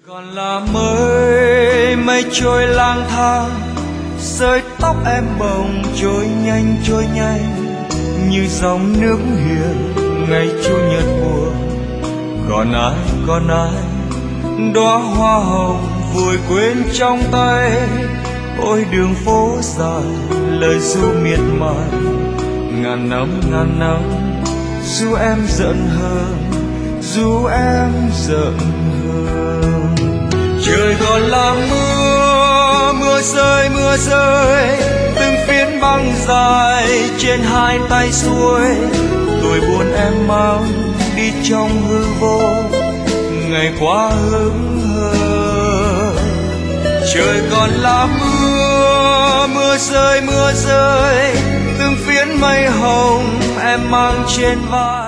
còn là mới mây trôi lang thang, sợi tóc em bồng trôi nhanh như dòng nước hiền ngày chủ nhật buồn. Còn ai đóa hoa hồng vùi quên trong tay. Ôi đường phố dài lời ru miệt mài, ngàn năm dù em giận hờn. Trời còn là mưa rơi từng phiến băng dài trên hai tay xuôi. Tôi buồn em mang đi trong hư vô, ngày qua hững hờ. Trời còn là mưa rơi từng phiến mây hồng em mang trên vai.